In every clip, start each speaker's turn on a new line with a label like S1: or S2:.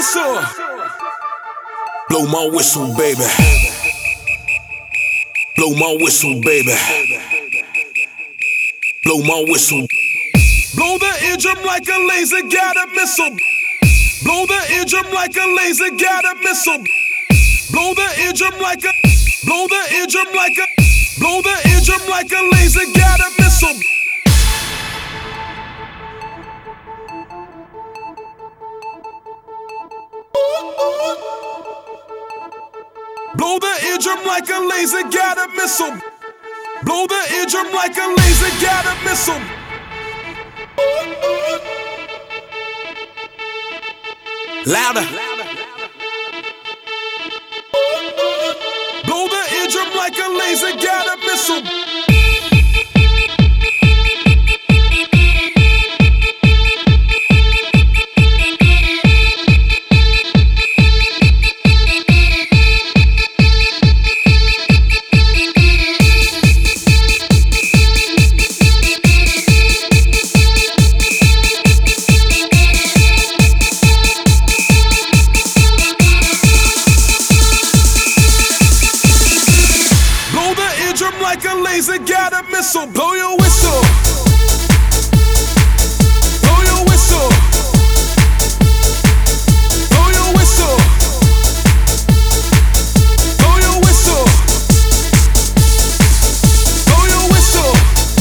S1: whistle. Blow my whistle, baby. Blow my whistle, baby. Blow my whistle. Blow the eardrum like a laser, got a missile. Blow the eardrum like a laser, got a missile. Blow the eardrum like a, blow the eardrum like a, blow the eardrum like a laser, got a missile. Blow the eardrum like a laser, got a missile. Blow the eardrum like a laser, got a missile. Louder. Blow the eardrum like a laser, got a missile. Like a laser, got a missile. Blow your whistle. Blow your whistle. Blow your whistle. Blow your whistle. Blow your whistle.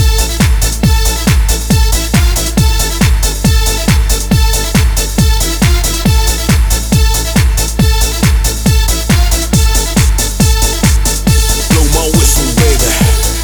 S1: Blow my whistle, baby.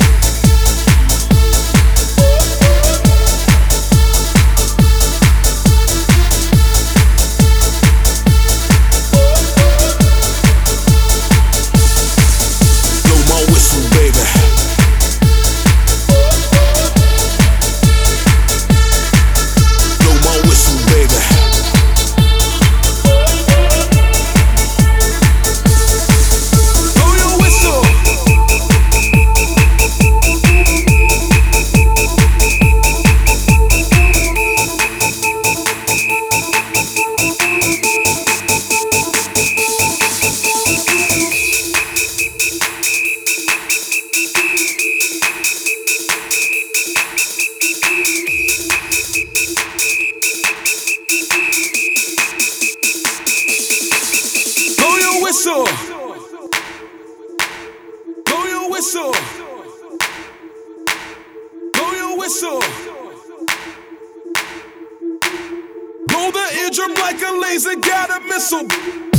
S1: Whistle. Blow your whistle. Blow your whistle. Blow the eardrum like a laser, got a missile.